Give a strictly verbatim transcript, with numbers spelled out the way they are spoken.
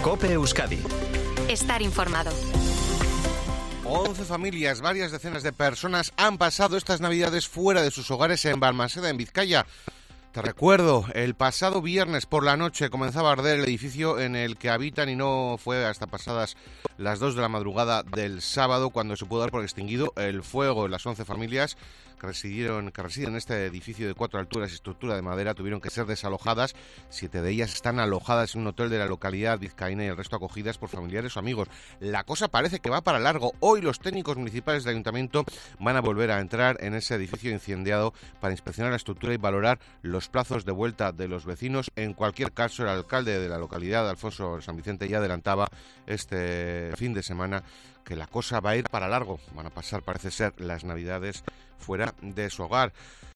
COPE Euskadi. Estar informado. once familias, varias decenas de personas han pasado estas navidades fuera de sus hogares en Balmaseda, en Vizcaya. Te recuerdo, el pasado viernes por la noche comenzaba a arder el edificio en el que habitan y no fue hasta pasadas las dos de la madrugada del sábado cuando se pudo dar por extinguido el fuego. Las once familias que residieron, que residen en este edificio de cuatro alturas y estructura de madera tuvieron que ser desalojadas. Siete de ellas están alojadas en un hotel de la localidad vizcaína y el resto acogidas por familiares o amigos. La cosa parece que va para largo. Hoy los técnicos municipales del ayuntamiento van a volver a entrar en ese edificio incendiado para inspeccionar la estructura y valorar los plazos de vuelta de los vecinos. En cualquier caso, el alcalde de la localidad, Alfonso San Vicente, ya adelantaba este fin de semana que la cosa va a ir para largo. Van a pasar, parece ser, las navidades fuera de su hogar.